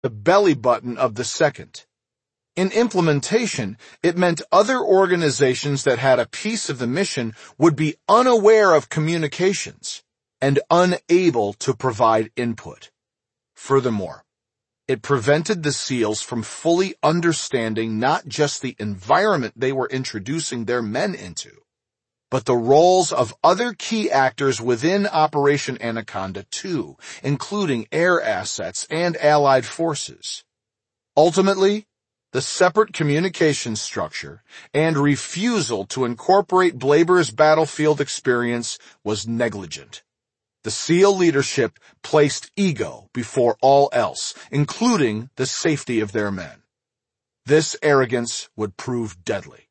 the belly button of the second. In implementation, it meant other organizations that had a piece of the mission would be unaware of communications and unable to provide input. Furthermore, it prevented the SEALs from fully understanding not just the environment they were introducing their men into, but the roles of other key actors within Operation Anaconda too, including air assets and allied forces. Ultimately, the separate communication structure and refusal to incorporate Blaber's battlefield experience was negligent. The SEAL leadership placed ego before all else, including the safety of their men. This arrogance would prove deadly.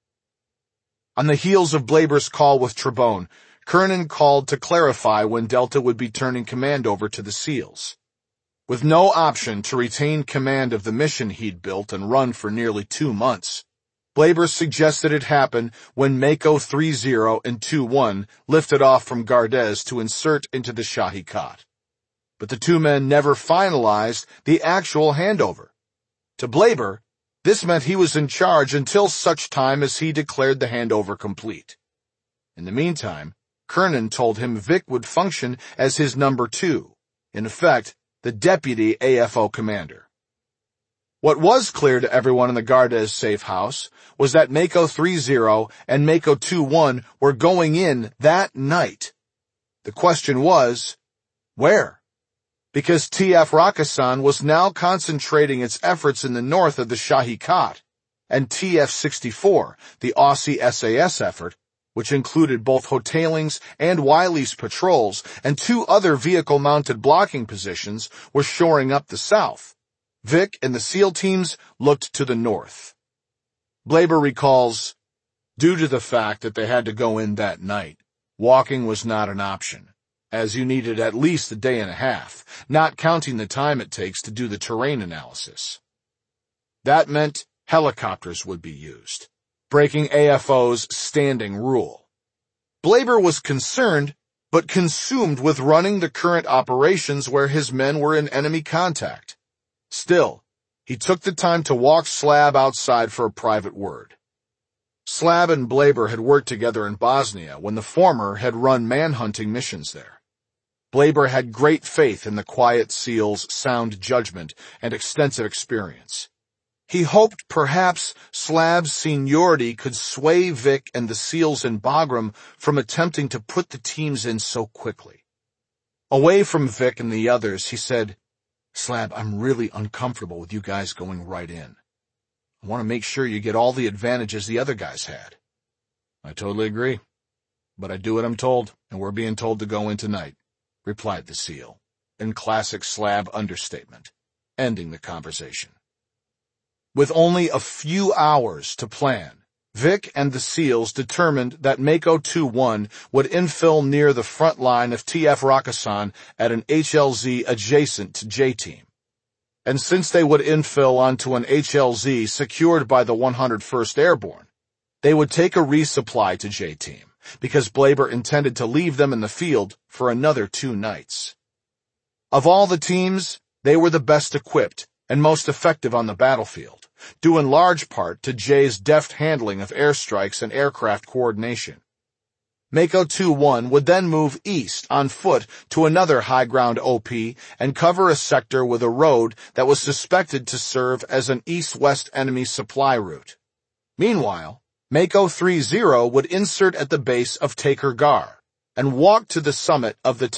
On the heels of Blaber's call with Trebone, Kernan called to clarify when Delta would be turning command over to the SEALs. With no option to retain command of the mission he'd built and run for nearly 2 months, Blaber suggested it happen when Mako 30 and 21 lifted off from Gardez to insert into the Shahi Kot. But the two men never finalized the actual handover. To Blaber, this meant he was in charge until such time as he declared the handover complete. In the meantime, Kernan told him Vic would function as his number 2, in effect, the deputy AFO commander. What was clear to everyone in the Gardez safe house was that Mako 30 and Mako 21 were going in that night. The question was, where? Because TF Rakistan was now concentrating its efforts in the north of the Shahi Kot, and TF-64, the Aussie SAS effort, which included both Hotailing's and Wiley's patrols and 2 other vehicle-mounted blocking positions, was shoring up the south. Vic and the SEAL teams looked to the north. Blaber recalls, due to the fact that they had to go in that night, walking was not an option, as you needed at least a day and a half, not counting the time it takes to do the terrain analysis. That meant helicopters would be used, breaking AFO's standing rule. Blaber was concerned, but consumed with running the current operations where his men were in enemy contact. Still, he took the time to walk Slab outside for a private word. Slab and Blaber had worked together in Bosnia when the former had run manhunting missions there. Blaber had great faith in the quiet SEAL's sound judgment and extensive experience. He hoped perhaps Slab's seniority could sway Vic and the SEALs in Bagram from attempting to put the teams in so quickly. Away from Vic and the others, he said, "Slab, I'm really uncomfortable with you guys going right in. I want to make sure you get all the advantages the other guys had." "I totally agree. But I do what I'm told, and we're being told to go in tonight," replied the SEAL, in classic Slab understatement, ending the conversation. With only a few hours to plan, Vic and the SEALs determined that Mako 21 would infill near the front line of TF Rakistan at an HLZ adjacent to J-Team. And since they would infill onto an HLZ secured by the 101st Airborne, they would take a resupply to J-Team, because Blaber intended to leave them in the field for another 2 nights. Of all the teams, they were the best equipped and most effective on the battlefield, due in large part to Jay's deft handling of airstrikes and aircraft coordination. Mako 21 would then move east on foot to another high-ground OP and cover a sector with a road that was suspected to serve as an east-west enemy supply route. Meanwhile, Mako 30 would insert at the base of Taker Gar and walk to the summit of the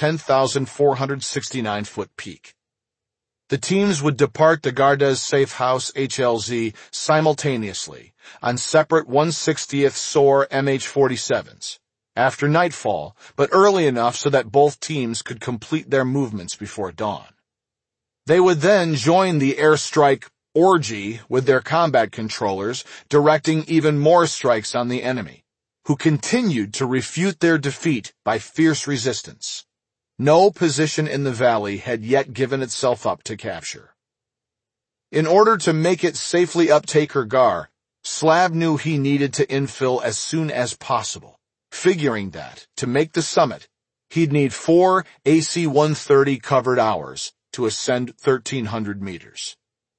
10,469-foot peak. The teams would depart the Gardez Safe House HLZ simultaneously on separate 160th SOAR MH-47s, after nightfall, but early enough so that both teams could complete their movements before dawn. They would then join the airstrike orgy with their combat controllers, directing even more strikes on the enemy, who continued to refute their defeat by fierce resistance. No position in the valley had yet given itself up to capture. In order to make it safely up Taker Gar, Slab knew he needed to infill as soon as possible, figuring that, to make the summit, he'd need 4 AC-130 covered hours to ascend 1,300 meters.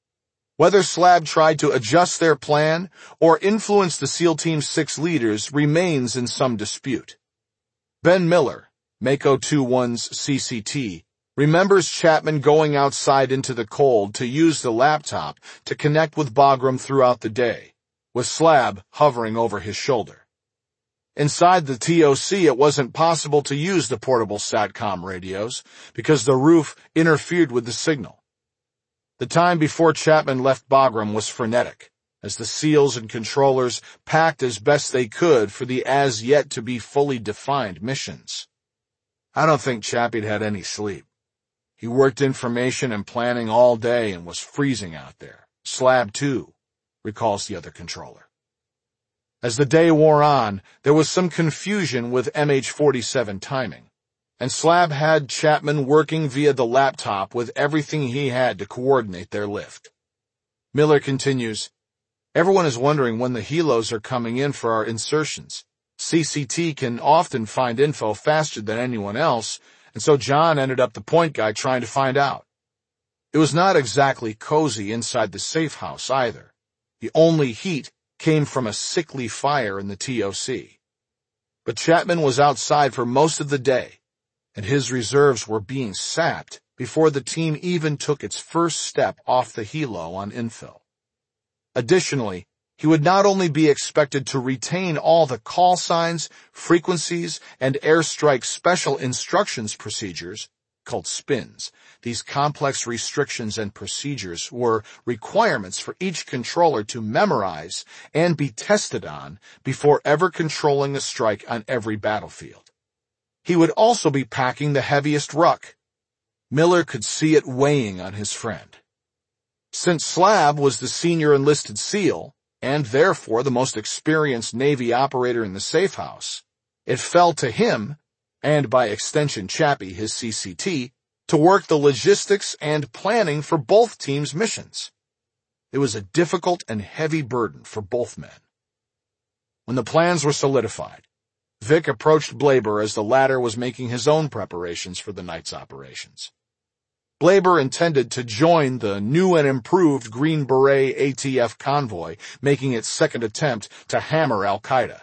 Whether Slab tried to adjust their plan or influence the SEAL Team's 6 leaders remains in some dispute. Ben Miller, Mako 2-1's CCT, remembers Chapman going outside into the cold to use the laptop to connect with Bagram throughout the day, with Slab hovering over his shoulder. Inside the TOC, it wasn't possible to use the portable SATCOM radios because the roof interfered with the signal. The time before Chapman left Bagram was frenetic, as the SEALs and controllers packed as best they could for the as-yet-to-be fully defined missions. I don't think Chappie'd had any sleep. He worked information and planning all day and was freezing out there. Slab too, recalls the other controller. As the day wore on, there was some confusion with MH47 timing, and Slab had Chapman working via the laptop with everything he had to coordinate their lift. Miller continues, "Everyone is wondering when the helos are coming in for our insertions. CCT can often find info faster than anyone else, and so John ended up the point guy trying to find out. It was not exactly cozy inside the safe house either. The only heat came from a sickly fire in the TOC. But Chapman was outside for most of the day, and his reserves were being sapped before the team even took its first step off the helo on infill. Additionally, he would not only be expected to retain all the call signs, frequencies, and airstrike special instructions procedures, called SPINs. These complex restrictions and procedures were requirements for each controller to memorize and be tested on before ever controlling a strike on every battlefield. He would also be packing the heaviest ruck. Miller could see it weighing on his friend. Since Slab was the senior enlisted SEAL, and therefore the most experienced Navy operator in the safe house, it fell to him, and by extension Chappie, his CCT, to work the logistics and planning for both teams' missions. It was a difficult and heavy burden for both men. When the plans were solidified, Vic approached Blaber as the latter was making his own preparations for the night's operations. Blaber intended to join the new and improved Green Beret ATF convoy, making its second attempt to hammer Al-Qaeda.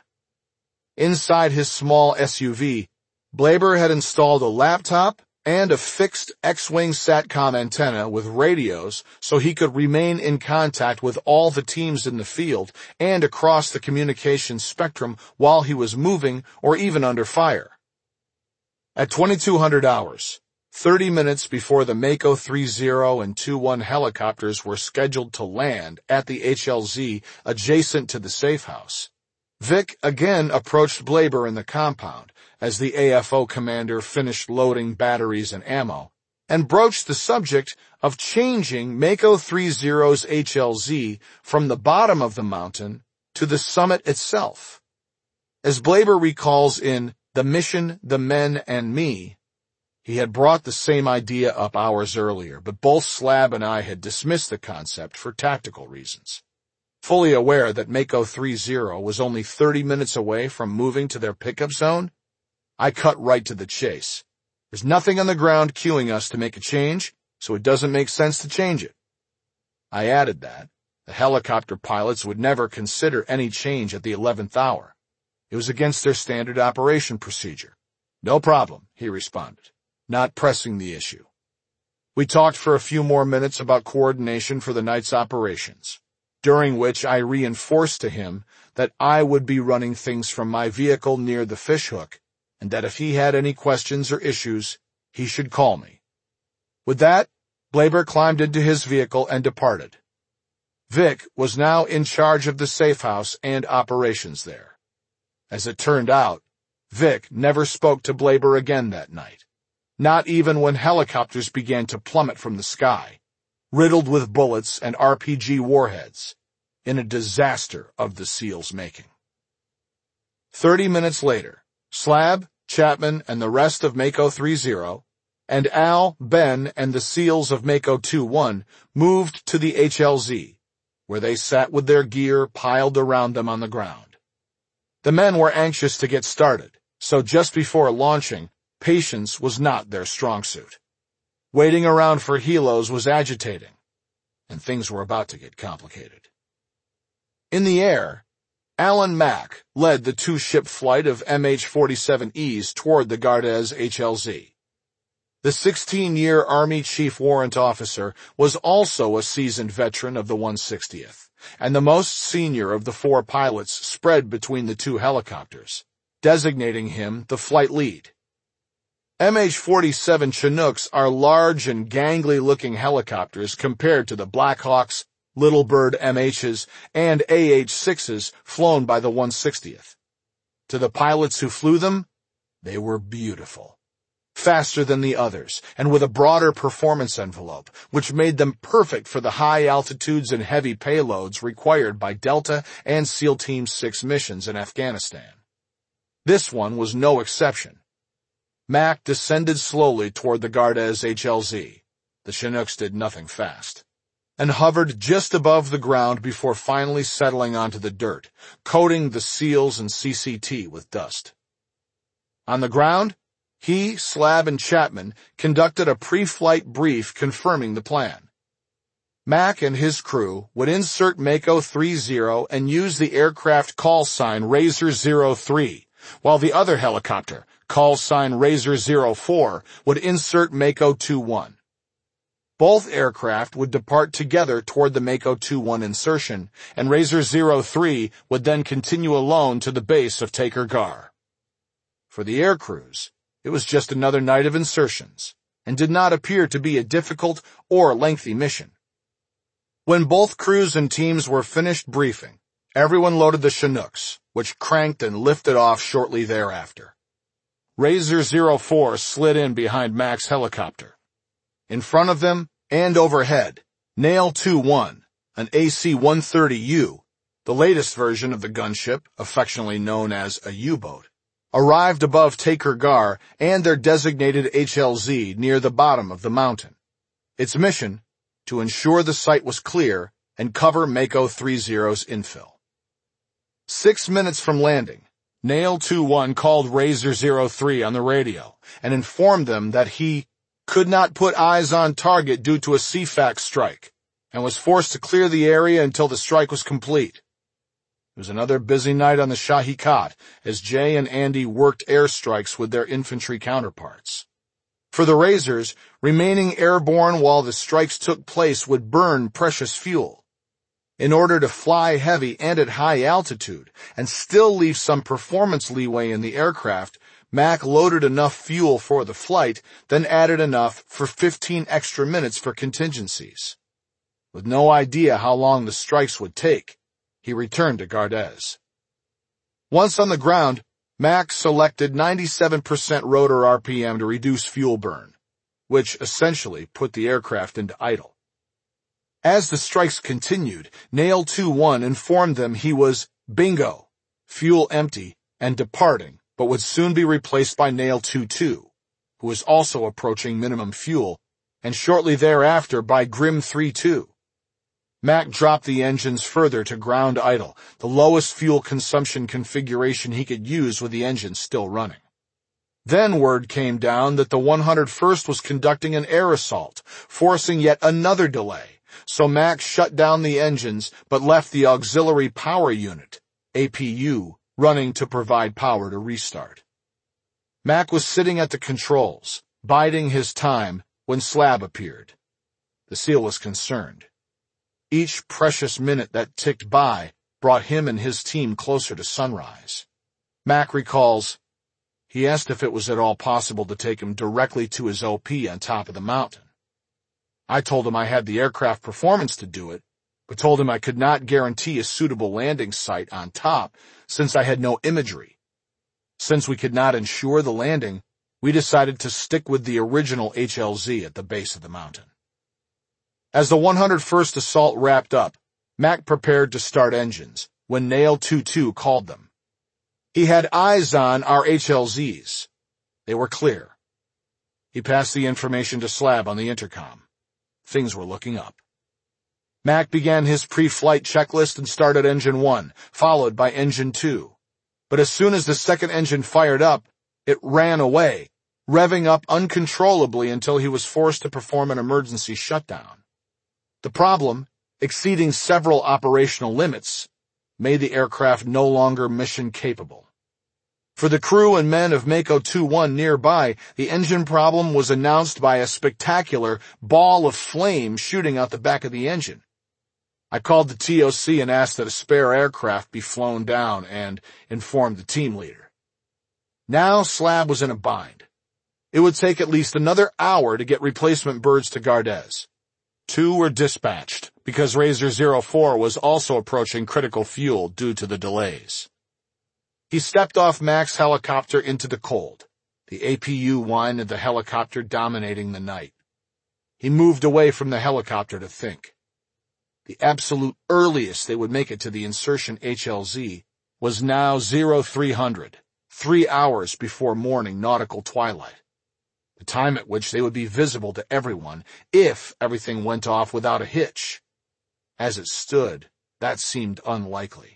Inside his small SUV, Blaber had installed a laptop and a fixed X-wing SATCOM antenna with radios so he could remain in contact with all the teams in the field and across the communications spectrum while he was moving or even under fire. At 2200 hours, 30 minutes before the Mako 30 and 21 helicopters were scheduled to land at the HLZ adjacent to the safe house, Vic again approached Blaber in the compound as the AFO commander finished loading batteries and ammo, and broached the subject of changing Mako 30's HLZ from the bottom of the mountain to the summit itself. As Blaber recalls in The Mission, the Men, and Me, he had brought the same idea up hours earlier, but both Slab and I had dismissed the concept for tactical reasons. Fully aware that Mako 30 was only 30 minutes away from moving to their pickup zone, I cut right to the chase. There's nothing on the ground cueing us to make a change, so it doesn't make sense to change it. I added that the helicopter pilots would never consider any change at the 11th hour. It was against their standard operation procedure. No problem, he responded, not pressing the issue. We talked for a few more minutes about coordination for the night's operations, during which I reinforced to him that I would be running things from my vehicle near the fishhook, and that if he had any questions or issues, he should call me. With that, Blaber climbed into his vehicle and departed. Vic was now in charge of the safe house and operations there. As it turned out, Vic never spoke to Blaber again that night, not even when helicopters began to plummet from the sky, riddled with bullets and RPG warheads, in a disaster of the SEALs' making. 30 minutes later, Slab, Chapman, and the rest of Mako 30, and Al, Ben, and the SEALs of Mako 2-1 moved to the HLZ, where they sat with their gear piled around them on the ground. The men were anxious to get started, so just before launching, patience was not their strong suit. Waiting around for helos was agitating, and things were about to get complicated. In the air, Alan Mack led the two-ship flight of MH-47Es toward the Gardez HLZ. The 16-year Army Chief Warrant Officer was also a seasoned veteran of the 160th, and the most senior of the four pilots spread between the two helicopters, designating him the flight lead. MH-47 Chinooks are large and gangly-looking helicopters compared to the Black Hawks, Little Bird MHs, and AH-6s flown by the 160th. To the pilots who flew them, they were beautiful. Faster than the others, and with a broader performance envelope, which made them perfect for the high altitudes and heavy payloads required by Delta and SEAL Team 6 missions in Afghanistan. This one was no exception. Mack descended slowly toward the Gardez HLZ. The Chinooks did nothing fast, and hovered just above the ground before finally settling onto the dirt, coating the SEALs and CCT with dust. On the ground, he, Slab, and Chapman conducted a pre-flight brief confirming the plan. Mack and his crew would insert Mako 30 and use the aircraft call sign Razor 03, while the other helicopter, call sign Razor 04, would insert Mako 21. Both aircraft would depart together toward the Mako 21 insertion, and Razor 03 would then continue alone to the base of Taker Gar. For the air crews, it was just another night of insertions, and did not appear to be a difficult or lengthy mission. When both crews and teams were finished briefing, everyone loaded the Chinooks, which cranked and lifted off shortly thereafter. Razor 04 slid in behind Mack's helicopter. In front of them, and overhead, Nail 2-1, an AC-130U, the latest version of the gunship, affectionately known as a U-boat, arrived above Taker Gar and their designated HLZ near the bottom of the mountain. Its mission, to ensure the site was clear and cover Mako 30's infill. 6 minutes from landing, Nail 2-1 called Razor 03 on the radio and informed them that he could not put eyes on target due to a CFAX strike and was forced to clear the area until the strike was complete. It was another busy night on the Shahi Kot as Jay and Andy worked airstrikes with their infantry counterparts. For the Razors, remaining airborne while the strikes took place would burn precious fuel. In order to fly heavy and at high altitude and still leave some performance leeway in the aircraft, Mack loaded enough fuel for the flight, then added enough for 15 extra minutes for contingencies. With no idea how long the strikes would take, he returned to Gardez. Once on the ground, Mack selected 97% rotor RPM to reduce fuel burn, which essentially put the aircraft into idle. As the strikes continued, Nail 2-1 informed them he was bingo, fuel empty, and departing, but would soon be replaced by Nail 2-2, who was also approaching minimum fuel, and shortly thereafter by Grim 3-2. Mack dropped the engines further to ground idle, the lowest fuel consumption configuration he could use with the engines still running. Then word came down that the 101st was conducting an air assault, forcing yet another delay, so Mack shut down the engines but left the auxiliary power unit, APU, running to provide power to restart. Mack was sitting at the controls, biding his time, when Slab appeared. The SEAL was concerned. Each precious minute that ticked by brought him and his team closer to sunrise. Mack recalls, he asked if it was at all possible to take him directly to his OP on top of the mountain. I told him I had the aircraft performance to do it, but told him I could not guarantee a suitable landing site on top since I had no imagery. Since we could not ensure the landing, we decided to stick with the original HLZ at the base of the mountain. As the 101st assault wrapped up, Mack prepared to start engines when Nail 2-2 called them. He had eyes on our HLZs. They were clear. He passed the information to Slab on the intercom. Things were looking up. Mack began his pre-flight checklist and started Engine 1, followed by Engine 2. But as soon as the second engine fired up, it ran away, revving up uncontrollably until he was forced to perform an emergency shutdown. The problem, exceeding several operational limits, made the aircraft no longer mission capable. For the crew and men of Mako 2-1 nearby, the engine problem was announced by a spectacular ball of flame shooting out the back of the engine. I called the TOC and asked that a spare aircraft be flown down and informed the team leader. Now Slab was in a bind. It would take at least another hour to get replacement birds to Gardez. 2 were dispatched because Razor 04 was also approaching critical fuel due to the delays. He stepped off Mac's helicopter into the cold, the APU whine of the helicopter dominating the night. He moved away from the helicopter to think. The absolute earliest they would make it to the insertion HLZ was now 0300, 3 hours before morning nautical twilight, the time at which they would be visible to everyone if everything went off without a hitch. As it stood, that seemed unlikely.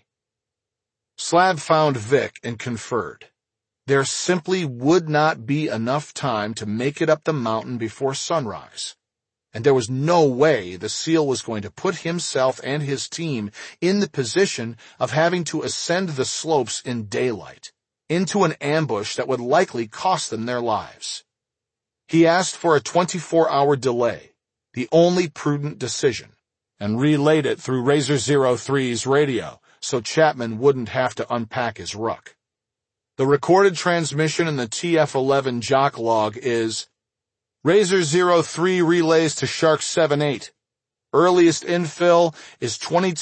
Slab found Vic and conferred. There simply would not be enough time to make it up the mountain before sunrise, and there was no way the SEAL was going to put himself and his team in the position of having to ascend the slopes in daylight, into an ambush that would likely cost them their lives. He asked for a 24-hour delay, the only prudent decision, and relayed it through Razor 03's radio, so Chapman wouldn't have to unpack his ruck. The recorded transmission in the TF-11 jock log is, Razor 03 relays to Shark 78. Earliest infill is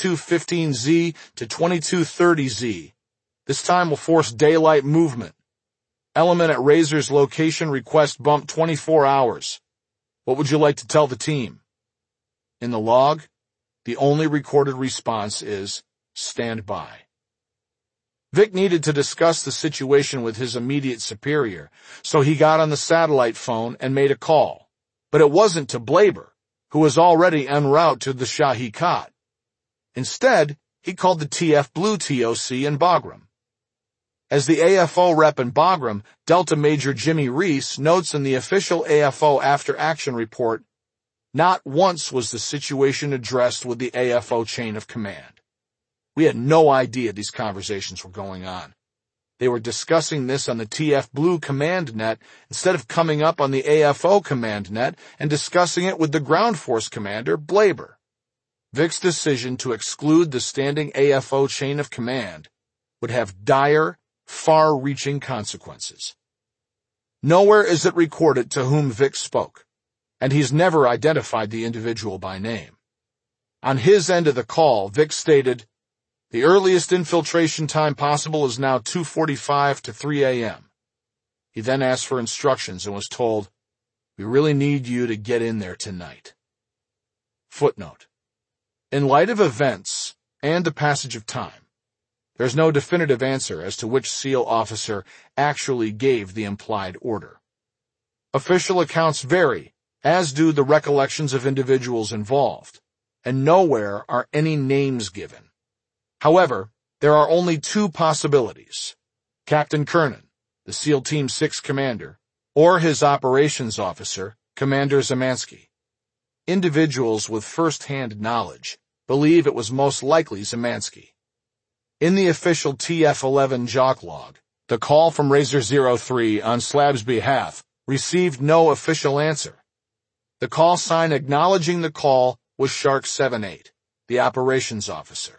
2215Z to 2230Z. This time will force daylight movement. Element at Razor's location request bump 24 hours. What would you like to tell the team? In the log, the only recorded response is, stand by. Vic needed to discuss the situation with his immediate superior, so he got on the satellite phone and made a call. But it wasn't to Blaber, who was already en route to the Shahi Kot. Instead, he called the TF Blue TOC in Bagram. As the AFO rep in Bagram, Delta Major Jimmy Reese notes in the official AFO after-action report, not once was the situation addressed with the AFO chain of command. We had no idea these conversations were going on. They were discussing this on the TF Blue command net instead of coming up on the AFO command net and discussing it with the ground force commander, Blaber. Vic's decision to exclude the standing AFO chain of command would have dire, far-reaching consequences. Nowhere is it recorded to whom Vic spoke, and he's never identified the individual by name. On his end of the call, Vic stated, the earliest infiltration time possible is now 2:45 to 3 a.m. He then asked for instructions and was told, we really need you to get in there tonight. Footnote. In light of events and the passage of time, there's no definitive answer as to which SEAL officer actually gave the implied order. Official accounts vary, as do the recollections of individuals involved, and nowhere are any names given. However, there are only 2 possibilities. Captain Kernan, the SEAL Team 6 commander, or his operations officer, Commander Zemansky. Individuals with first-hand knowledge believe it was most likely Zemansky. In the official TF-11 jock log, the call from Razor 03 on Slab's behalf received no official answer. The call sign acknowledging the call was Shark 78, the operations officer.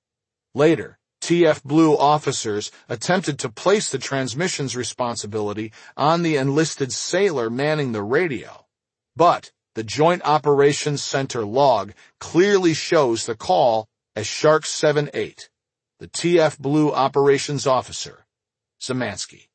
Later, TF Blue officers attempted to place the transmission's responsibility on the enlisted sailor manning the radio, but the Joint Operations Center log clearly shows the call as Shark 78, the TF Blue operations officer, Zemansky.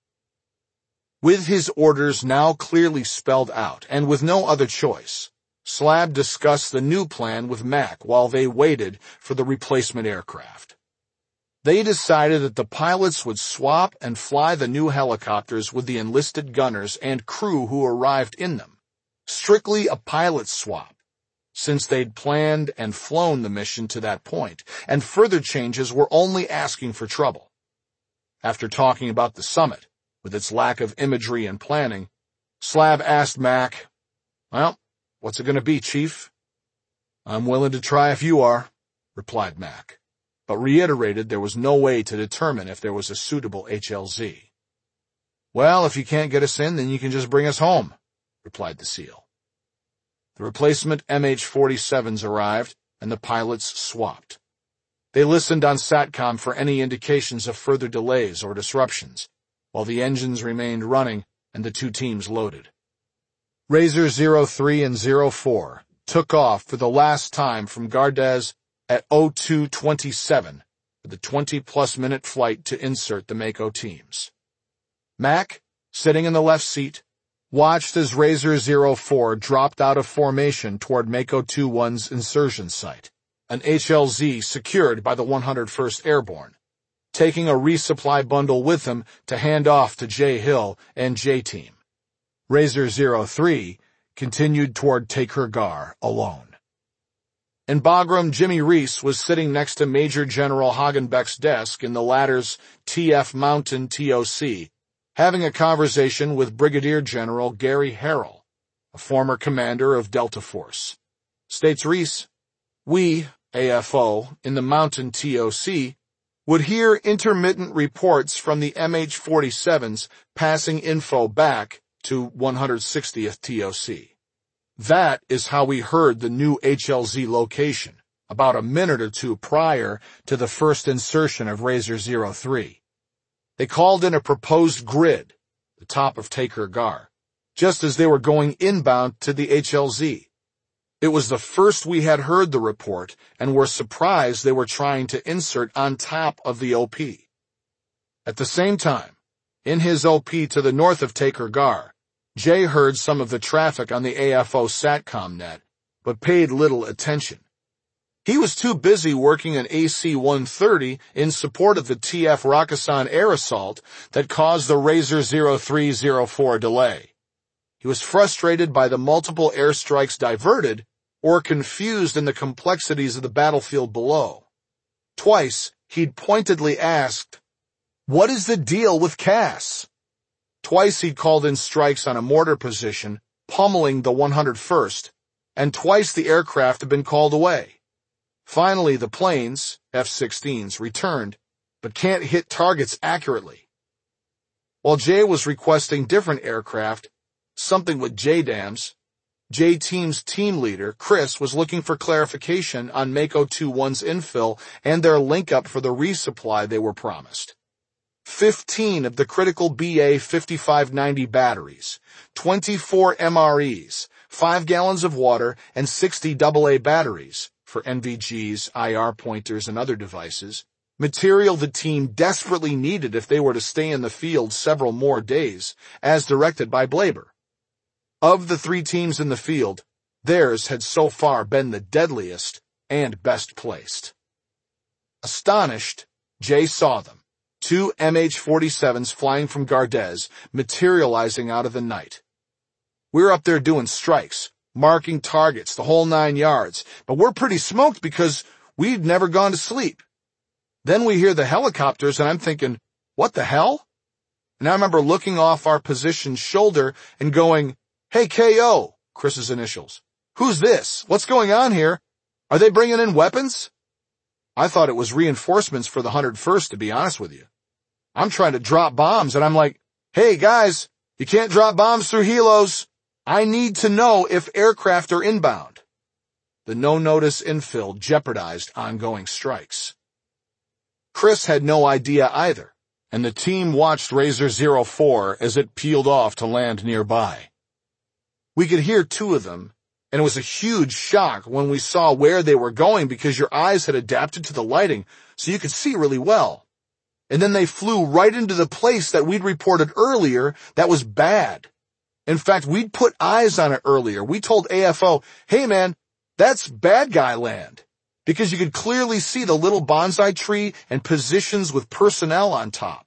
With his orders now clearly spelled out and with no other choice, Slab discussed the new plan with Mac while they waited for the replacement aircraft. They decided that the pilots would swap and fly the new helicopters with the enlisted gunners and crew who arrived in them. Strictly a pilot swap, since they'd planned and flown the mission to that point, and further changes were only asking for trouble. After talking about the summit, with its lack of imagery and planning, Slab asked Mac, well, what's it going to be, Chief? "I'm willing to try if you are," replied Mac, but reiterated there was no way to determine if there was a suitable HLZ. "Well, if you can't get us in, then you can just bring us home," replied the SEAL. The replacement MH-47s arrived, and the pilots swapped. They listened on SATCOM for any indications of further delays or disruptions, while the engines remained running and the two teams loaded. Razor 03 and 04 took off for the last time from Gardez at 02:27 for the 20-plus minute flight to insert the Mako teams. Mac, sitting in the left seat, watched as Razor 04 dropped out of formation toward Mako 21's insertion site, an HLZ secured by the 101st Airborne, taking a resupply bundle with him to hand off to Jay Hill and J-Team. Razor 03 continued toward Takur Ghar alone. In Bagram, Jimmy Reese was sitting next to Major General Hagenbeck's desk in the latter's TF Mountain TOC, having a conversation with Brigadier General Gary Harrell, a former commander of Delta Force. States Reese, "We, AFO, in the Mountain TOC, would hear intermittent reports from the MH-47s passing info back to 160th TOC. That is how we heard the new HLZ location, about a minute or two prior to the first insertion of Razor 03. They called in a proposed grid, the top of Takur Ghar, just as they were going inbound to the HLZ. It was the first we had heard the report and were surprised they were trying to insert on top of the OP. At the same time, in his OP to the north of Takur Ghar, Jay heard some of the traffic on the AFO SATCOM net, but paid little attention. He was too busy working an AC-130 in support of the TF Rakkasan air assault that caused the Razor 0304 delay. He was frustrated by the multiple airstrikes diverted or confused in the complexities of the battlefield below. Twice, he'd pointedly asked, "What is the deal with Cass?" Twice he'd called in strikes on a mortar position, pummeling the 101st, and twice the aircraft had been called away. Finally, the planes, F-16s, returned, but can't hit targets accurately. While Jay was requesting different aircraft, something with JDAMs, J-Team's team leader, Chris, was looking for clarification on Mako 21's infill and their link-up for the resupply they were promised. 15 of the critical BA 5590 batteries, 24 MREs, 5 gallons of water, and 60 AA batteries for NVGs, IR pointers, and other devices, material the team desperately needed if they were to stay in the field several more days, as directed by Blaber. Of the 3 teams in the field, theirs had so far been the deadliest and best placed. Astonished, Jay saw them, 2 MH-47s flying from Gardez, materializing out of the night. "We're up there doing strikes, marking targets, the whole 9 yards, but we're pretty smoked because we'd never gone to sleep. Then we hear the helicopters and I'm thinking, what the hell?" And I remember looking off our position's shoulder and going, "Hey, KO, Chris's initials. Who's this? What's going on here? Are they bringing in weapons?" I thought it was reinforcements for the 101st, to be honest with you. I'm trying to drop bombs, and I'm like, "Hey, guys, you can't drop bombs through helos. I need to know if aircraft are inbound." The no-notice infill jeopardized ongoing strikes. Chris had no idea either, and the team watched Razor 04 as it peeled off to land nearby. We could hear 2 of them, and it was a huge shock when we saw where they were going because your eyes had adapted to the lighting so you could see really well. And then they flew right into the place that we'd reported earlier that was bad. In fact, we'd put eyes on it earlier. We told AFO, "Hey man, that's bad guy land," because you could clearly see the little bonsai tree and positions with personnel on top.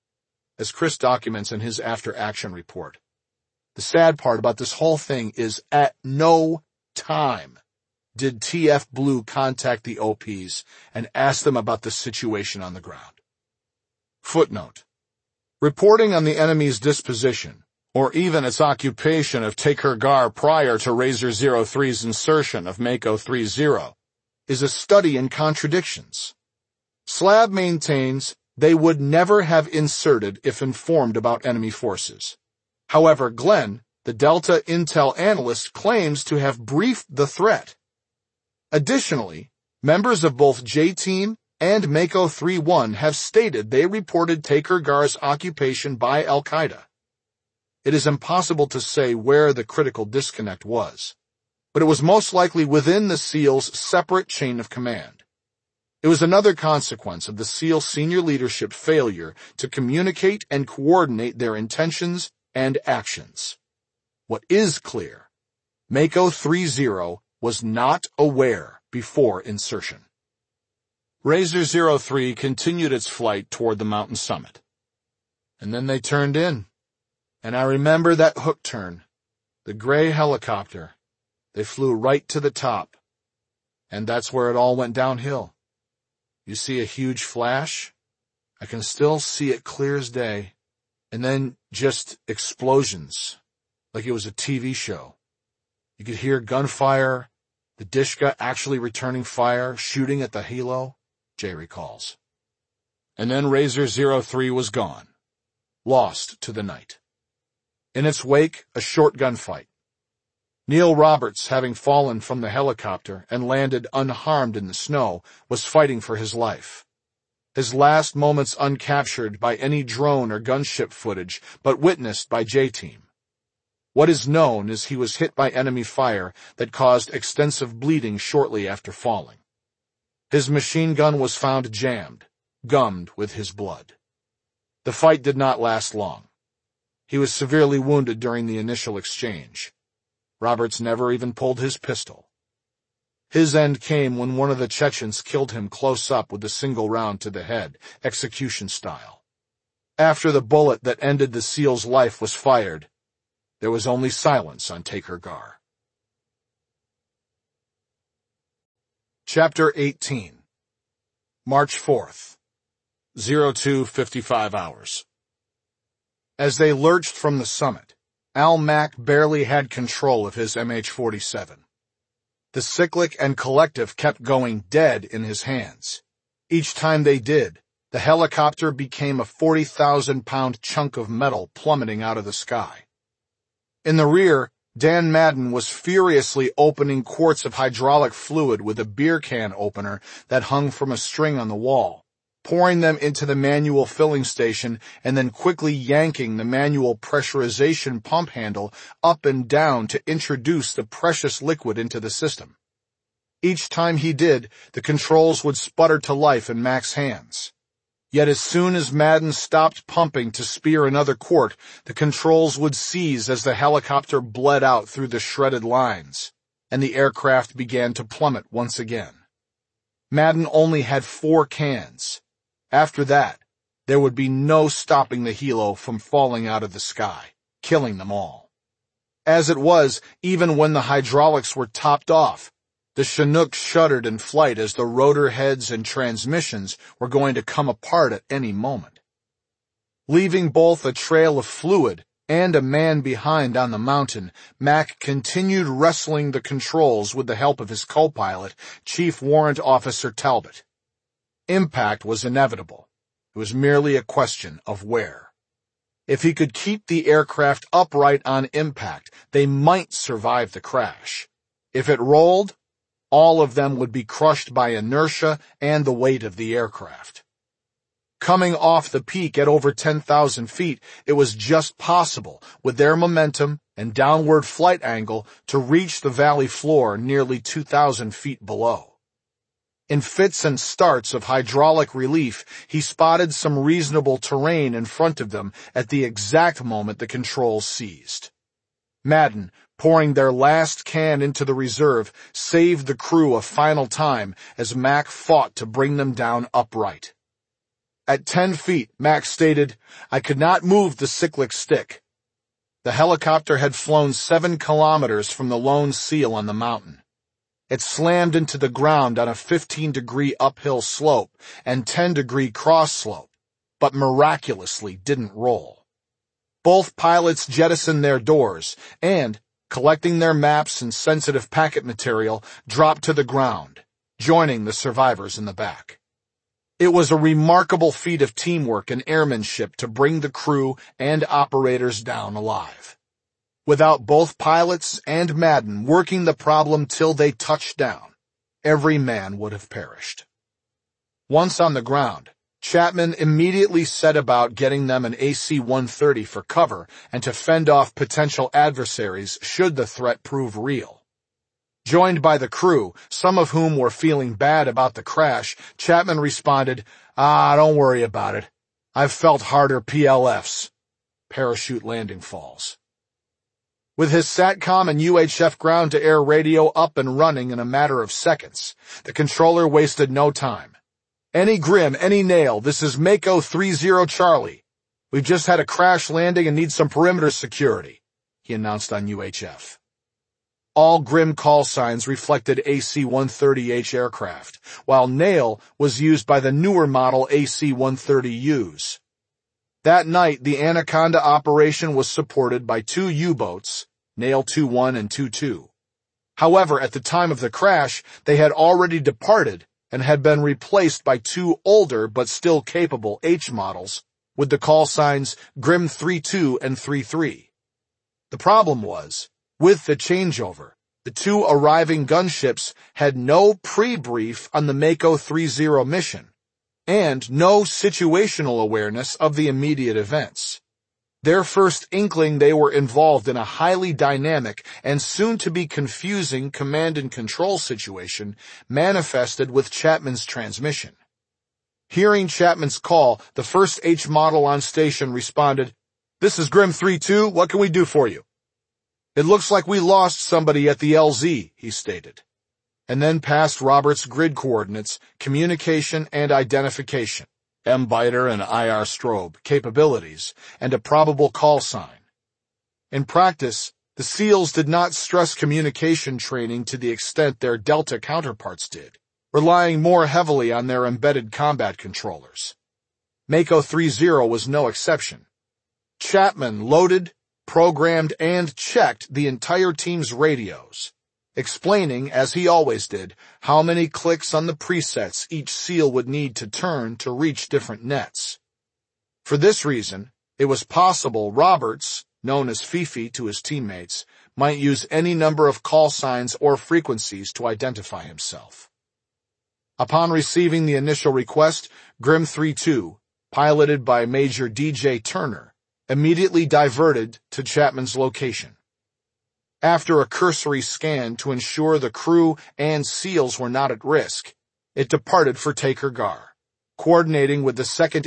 As Chris documents in his after-action report, the sad part about this whole thing is at no time did TF Blue contact the OPs and ask them about the situation on the ground. Footnote. Reporting on the enemy's disposition, or even its occupation of Takur Ghar prior to Razor 03's insertion of Mako 30, is a study in contradictions. Slab maintains they would never have inserted if informed about enemy forces. However, Glenn, the Delta Intel analyst, claims to have briefed the threat. Additionally, members of both J-Team and Mako 31 have stated they reported Takur Ghar's occupation by Al-Qaeda. It is impossible to say where the critical disconnect was, but it was most likely within the SEAL's separate chain of command. It was another consequence of the SEAL senior leadership failure to communicate and coordinate their intentions and actions. What is clear, Mako 30 was not aware before insertion. Razor 03 continued its flight toward the mountain summit. And then they turned in. And I remember that hook turn. The gray helicopter. They flew right to the top. And that's where it all went downhill. You see a huge flash? I can still see it clear as day. And then just explosions, like it was a TV show. You could hear gunfire, the Dishka actually returning fire, shooting at the helo, Jay recalls. And then Razor 03 was gone, lost to the night. In its wake, a short gunfight. Neil Roberts, having fallen from the helicopter and landed unharmed in the snow, was fighting for his life. His last moments uncaptured by any drone or gunship footage, but witnessed by J-Team. What is known is he was hit by enemy fire that caused extensive bleeding shortly after falling. His machine gun was found jammed, gummed with his blood. The fight did not last long. He was severely wounded during the initial exchange. Roberts never even pulled his pistol. His end came when one of the Chechens killed him close up with a single round to the head, execution style. After the bullet that ended the SEAL's life was fired, there was only silence on Takur Ghar. Chapter 18. March 4th, 02:55 hours. As they lurched from the summit, Al-Mac barely had control of his MH-47. The cyclic and collective kept going dead in his hands. Each time they did, the helicopter became a 40,000-pound chunk of metal plummeting out of the sky. In the rear, Dan Madden was furiously opening quarts of hydraulic fluid with a beer can opener that hung from a string on the wall, pouring them into the manual filling station and then quickly yanking the manual pressurization pump handle up and down to introduce the precious liquid into the system. Each time he did, the controls would sputter to life in Mac's hands. Yet as soon as Madden stopped pumping to spear another quart, the controls would seize as the helicopter bled out through the shredded lines, and the aircraft began to plummet once again. Madden only had 4 cans. After that, there would be no stopping the helo from falling out of the sky, killing them all. As it was, even when the hydraulics were topped off, the Chinook shuddered in flight as the rotor heads and transmissions were going to come apart at any moment. Leaving both a trail of fluid and a man behind on the mountain, Mac continued wrestling the controls with the help of his co-pilot, Chief Warrant Officer Talbot. Impact was inevitable. It was merely a question of where. If he could keep the aircraft upright on impact, they might survive the crash. If it rolled, all of them would be crushed by inertia and the weight of the aircraft. Coming off the peak at over 10,000 feet, it was just possible, with their momentum and downward flight angle, to reach the valley floor nearly 2,000 feet below. In fits and starts of hydraulic relief, he spotted some reasonable terrain in front of them at the exact moment the controls seized. Madden, pouring their last can into the reserve, saved the crew a final time as Mac fought to bring them down upright. At 10 feet, Mac stated, "I could not move the cyclic stick." The helicopter had flown 7 kilometers from the lone SEAL on the mountain. It slammed into the ground on a 15-degree uphill slope and 10-degree cross slope, but miraculously didn't roll. Both pilots jettisoned their doors and, collecting their maps and sensitive packet material, dropped to the ground, joining the survivors in the back. It was a remarkable feat of teamwork and airmanship to bring the crew and operators down alive. Without both pilots and Madden working the problem till they touched down, every man would have perished. Once on the ground, Chapman immediately set about getting them an AC-130 for cover and to fend off potential adversaries should the threat prove real. Joined by the crew, some of whom were feeling bad about the crash, Chapman responded, "Don't worry about it. I've felt harder PLFs. Parachute landing falls." With his SATCOM and UHF ground-to-air radio up and running in a matter of seconds, the controller wasted no time. "Any Grim, any Nail, this is Mako 30 Charlie. We've just had a crash landing and need some perimeter security," he announced on UHF. All Grim call signs reflected AC-130H aircraft, while Nail was used by the newer model AC-130Us. That night, the Anaconda operation was supported by 2 U-boats, Nail 2-1 and 2-2. However, at the time of the crash, they had already departed and had been replaced by 2 older but still capable H models with the call signs Grim 3-2 and 3-3. The problem was, with the changeover, the 2 arriving gunships had no pre-brief on the Mako 30 mission, and no situational awareness of the immediate events. Their first inkling they were involved in a highly dynamic and soon-to-be confusing command and control situation manifested with Chapman's transmission. Hearing Chapman's call, the first H model on station responded, "This is Grim 3-2, what can we do for you?" "It looks like we lost somebody at the LZ, he stated, and then passed Robert's grid coordinates, communication and identification, M-Biter and IR strobe capabilities, and a probable call sign. In practice, the SEALs did not stress communication training to the extent their Delta counterparts did, relying more heavily on their embedded combat controllers. Mako 30 was no exception. Chapman loaded, programmed, and checked the entire team's radios, explaining, as he always did, how many clicks on the presets each SEAL would need to turn to reach different nets. For this reason, it was possible Roberts, known as Fifi to his teammates, might use any number of call signs or frequencies to identify himself. Upon receiving the initial request, Grim 3-2, piloted by Major DJ Turner, immediately diverted to Chapman's location. After a cursory scan to ensure the crew and SEALs were not at risk, it departed for Taker Gar, coordinating with the 2nd